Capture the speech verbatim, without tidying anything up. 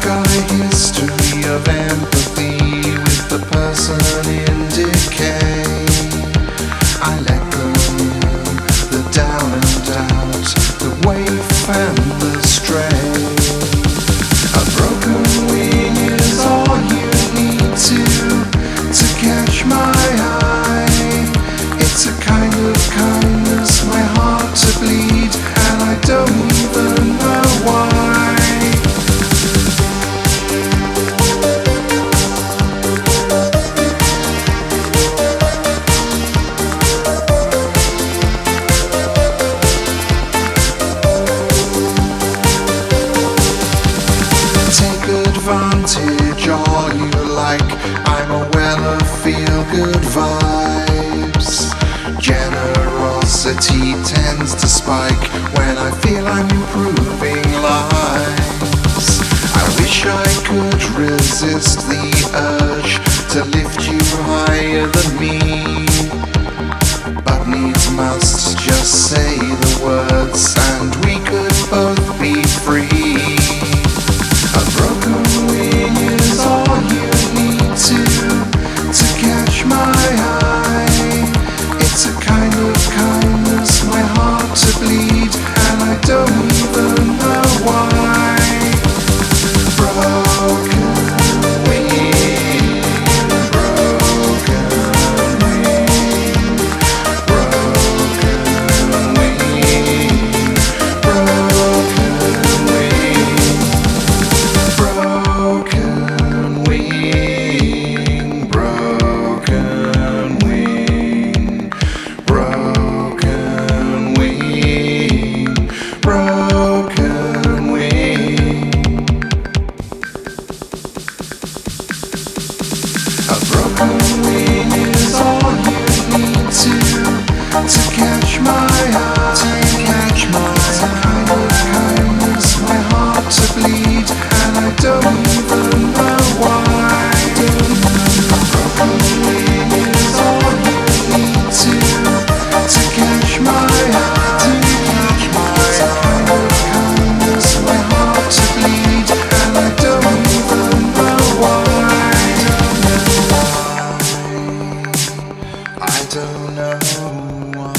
got a history of empathy with the person in decay. I let them in, the down and out, the waif and the stray. A broken wing is all you need to, to catch my eye. It's a kind of kindness, my heart to bleed, and I don't even know why. Take advantage all you like, I'm a well of feel-good vibes. Generosity tends to spike when I feel I'm improving lives. I wish I could resist the urge to lift you higher than me, but needs must just say the words and we could both be free. A broken wing is all you need to, to catch my eye. It's a kind of kindness, my heart to bleed, and I don't even know why. Broken wing, broken wing, broken wing, broken wing. Broken wing, broken wing, broken wing, broken wing. A broken wing is all you need to, to catch my eye, to catch my eye. A kind of kindness, my heart to bleed, and I don't even know why. A broken wing is all you need to, to catch my eye, to catch my eye. A kind of kindness, my heart to bleed, and I don't even know why. I don't know why.